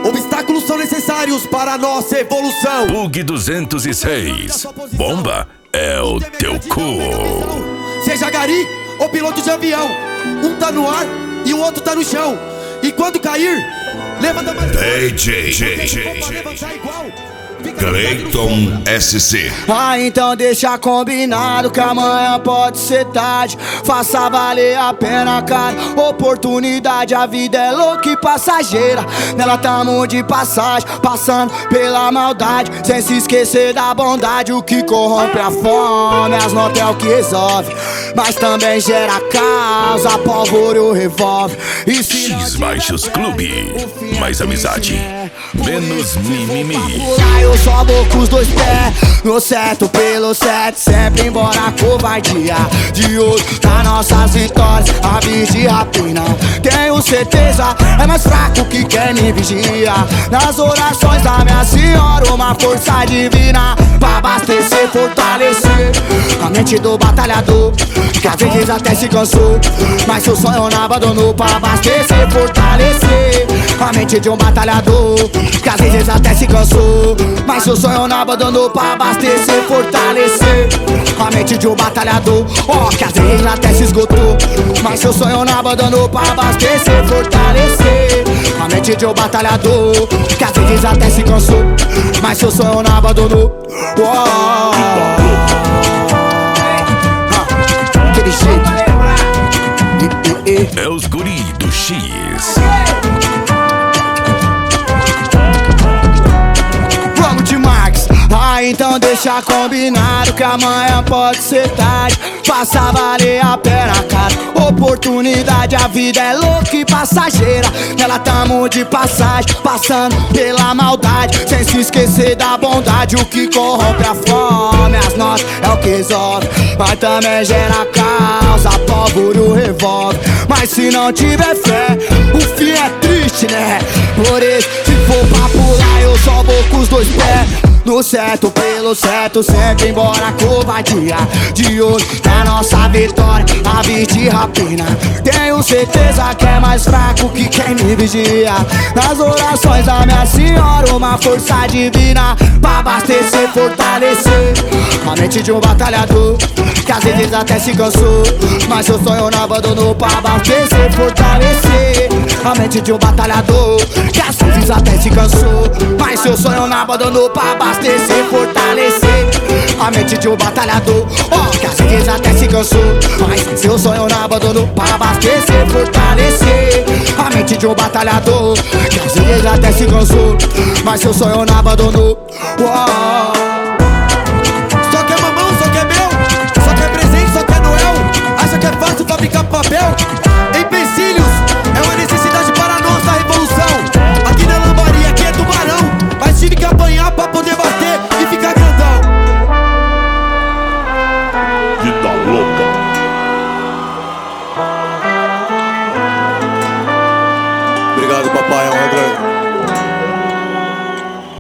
Obstáculos são necessários para a nossa evolução. Bug 206. Bomba é o teu cu. Seja gari ou piloto de avião, um tá no ar e o outro tá no chão. E quando cair, levanta mais. Cleiton SC. Então deixa combinado que amanhã pode ser tarde. Faça valer a pena, cara. Oportunidade, a vida é louca e passageira. Nela tamo de passagem, passando pela maldade, sem se esquecer da bondade. O que corrompe a fome, as notas é o que resolve, mas também gera causa, pólvora ou revólver. X Baixos Clube. Mais amizade, menos mimimi. Eu só vou com os dois pés no certo pelo certo, sempre embora a covardia. De hoje, nas nossas vitórias, a virgem rapina. Tenho certeza, é mais fraco que quem me vigia. Nas orações da minha senhora, uma força divina pra abastecer, fortalecer a mente do batalhador, que às vezes até se cansou, mas seu sonho não abandonou. Pra abastecer, fortalecer a mente de um batalhador, que às vezes até se cansou, mas seu sonho não abandonou. Pra abastecer, fortalecer a mente de um batalhador, que às vezes até se esgotou, mas seu sonho não abandonou. Pra abastecer, fortalecer a mente de um batalhador, que às vezes até se cansou, mas seu sonho não abandonou. Aquele jeito. É os guri do X. Vamos de Marx. Então deixa combinado que amanhã pode ser tarde. Faça valer a pena, cara. Oportunidade, a vida é louca e passageira. Nela tamo de passagem, passando pela maldade, sem se esquecer da bondade. O que corrompe a fome, as notas é o que resolve, mas também gera causa, pólvora ou revólver. Mas se não tiver fé, o fim é triste, né? Por isso, se for pra pular, eu só vou com os dois pés no certo pelo certo, sempre embora a covardia. De hoje, na nossa vitória, a virgem rapina. Tenho certeza que é mais fraco que quem me vigia. Nas orações da minha senhora, uma força divina pra abastecer, fortalecer a mente de um batalhador, que às vezes até se cansou, mas seu sonho não abandonou. Pra abastecer, fortalecer a mente de um batalhador, que às vezes até se cansou, mas seu sonho não abandonou. Pra abastecer, fortalecer a mente de um batalhador, que às vezes até se cansou, mas seu sonho não abandonou. Pra abastecer, fortalecer a mente de um batalhador, que às vezes até se cansou, mas seu sonho não abandonou.